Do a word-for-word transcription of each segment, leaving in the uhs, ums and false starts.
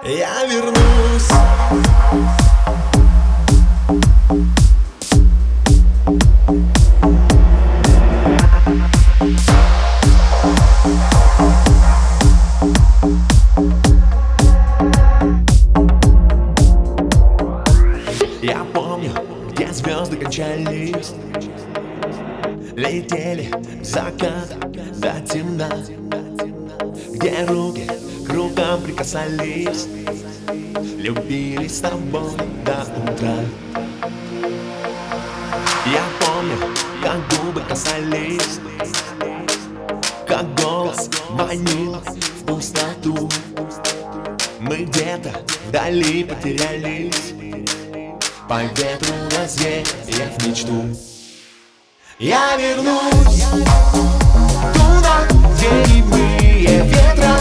Я вернусь. Я помню, где звезды кончались, летели в закат до темна, где руки к рукам прикасались, любили с тобой до утра. Я помню, как губы касались, как голос манил в пустоту. Мы где-то вдали потерялись, по ветру развеяв мечту. Я вернусь туда, где немые ветра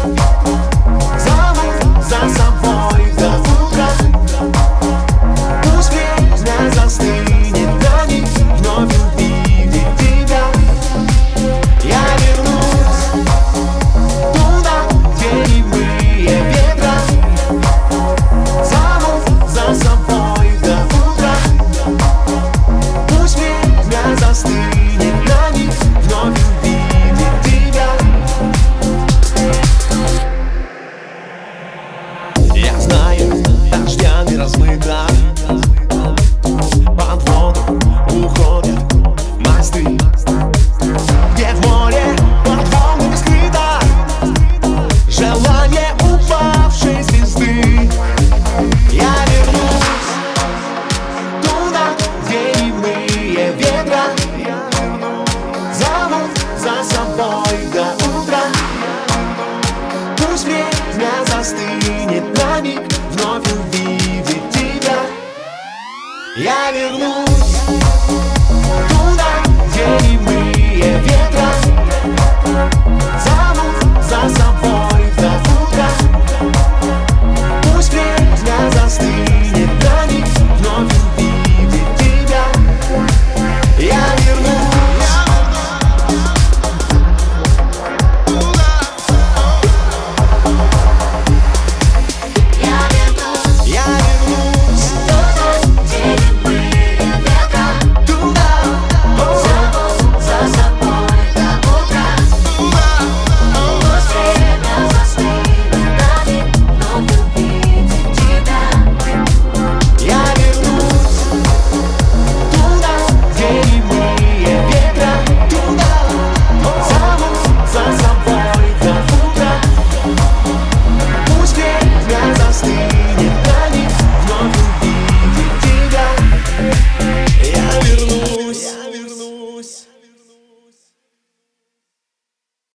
зовут за собой до утра. Пусть время застынет на миг, вновь увидеть тебя. Я вернусь туда, где немые ветра зовут за собой до утра. Пусть время застынет на миг, вновь увидеть тебя. Я знаю, дождями размыта, под воду уходят мосты, где в море под волнами скрыто желание упавшей звезды. Я вернусь туда, где немые ветра зовут за собой до утра. Пусть время застынет на миг, вновь увидеть тебя. Я вернусь туда, где немые ветра